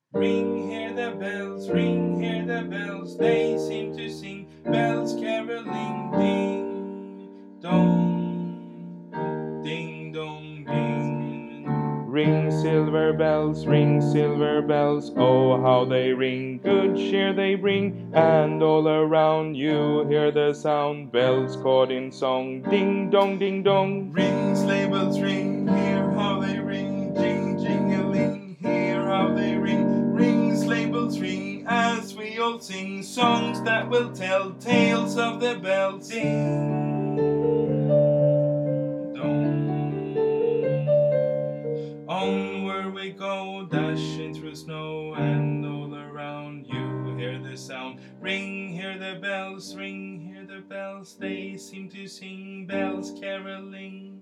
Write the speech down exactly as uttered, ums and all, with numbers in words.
Ring, hear the bells, ring, hear the bells, they seem to sing bells caroling, ding dong, ding dong, ding. Ring silver bells, ring silver bells, oh how they ring, good cheer they bring, and all around you hear the sound, bells caught in song, ding dong, ding dong. Ring sleigh bells ring, hear how they ring, jing jingling, hear how they ring, ring sleigh bells ring, as we all sing songs that will tell tales of the bells, ding dong. Onward we go, dashing through snow, and all around you hear the sound. Ring, hear the bells, ring, hear the bells, they seem to sing bells caroling.